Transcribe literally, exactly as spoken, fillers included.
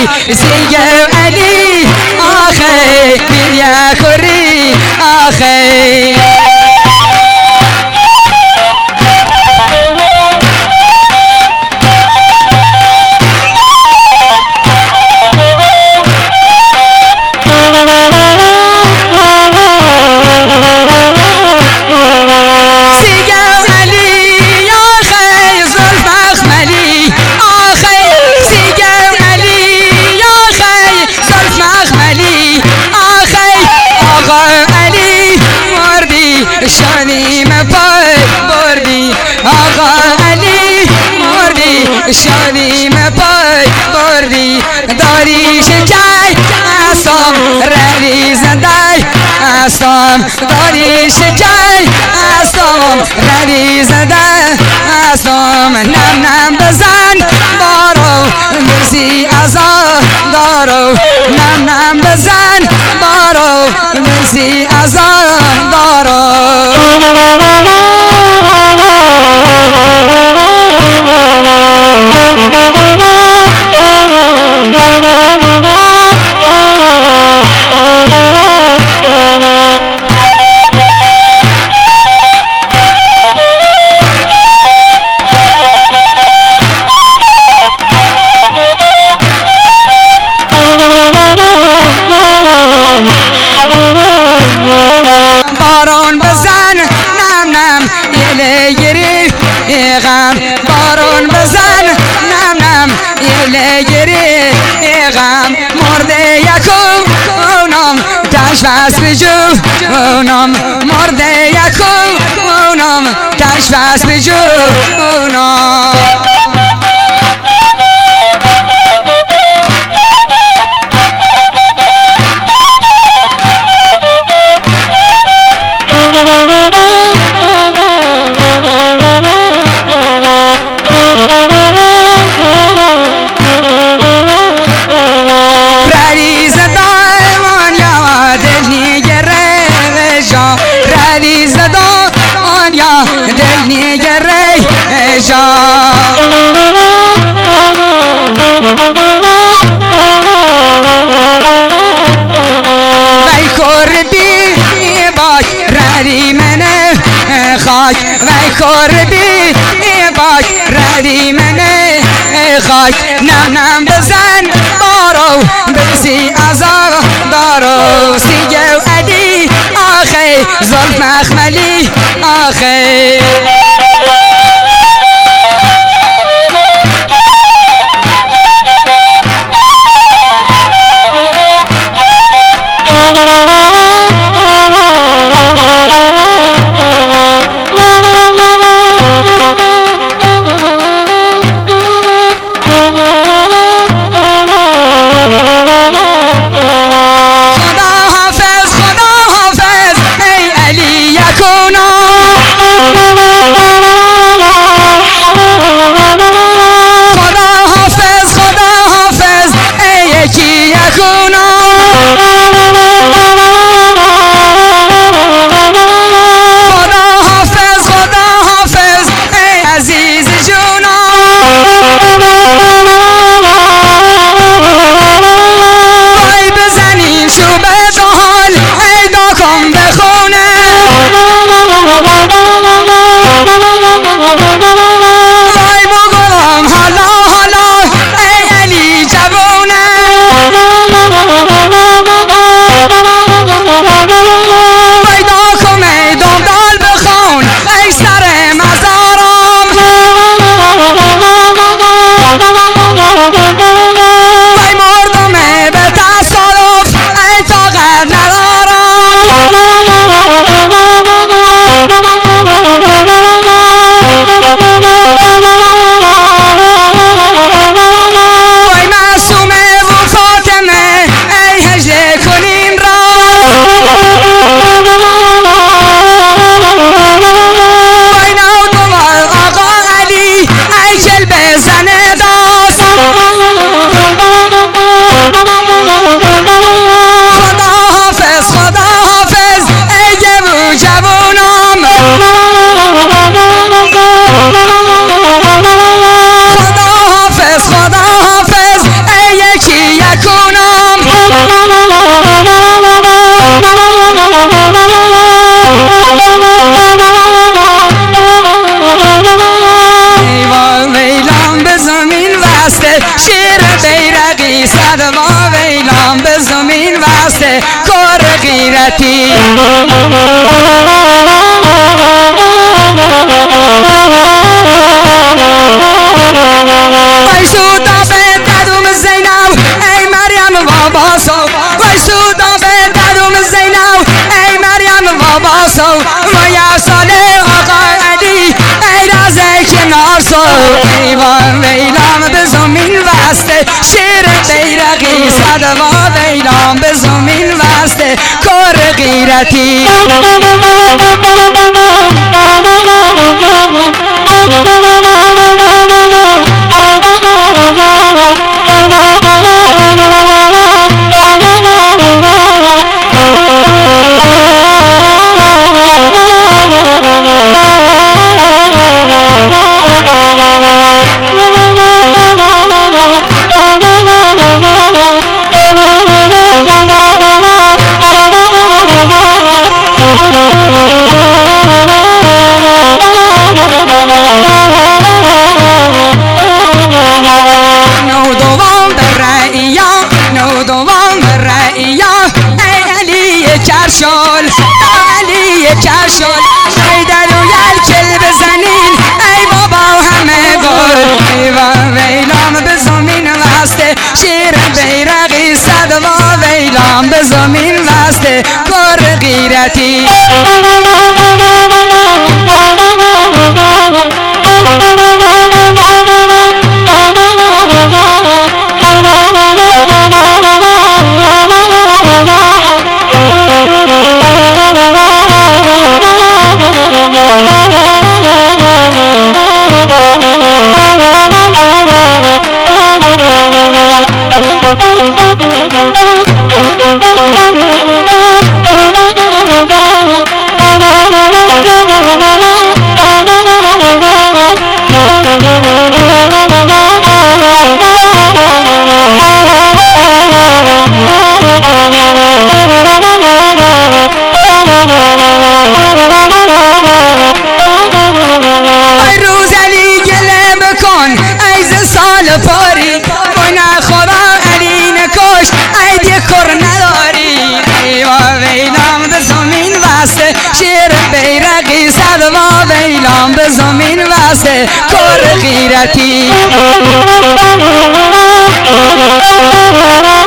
سيجا علي آخي من يا خري آخي شانی مپای بردی آقا علی مردی شانی مپای بردی داری شجای استام ردی زندای استام داری شجای استام ردی زندای استام نم نم بزن بارو مرسی ازا دارو نم نم بزن بارو مرسی ازا دارو بارون بزن نم نم یله گری غم بارون بزن نم نم یله گری غم مرده یکم اونم تش بس بجو اونم مرده یکم اونم تش بس بجو اونم دل نیگره جان وی کردی باش ردی منه خاک وی کردی باش ردی منه خاک نم نم بزن بارو برسی ازا دارو سیگو علی آخی ظلم مخملی آخی خدا حافظ ای علی یکونا ایوان ویلام به زمین واسطه شیر بیرقی صدوا ویلام به زمین واسطه کار غیرتی چرشال علی چرشال ای دلو یل کل بزنین ای بابا همه گل ایوان ویلام به زمین واسطه شیر بیرقی صدوا ویلام به زمین واسطه کار غیرتی پاری گناه خدا علی نکش ای دی کر نداری ایوا ویلام به زمین واسه شیر بیرقی صدوا ویلام به زمین واسه کار غیرتی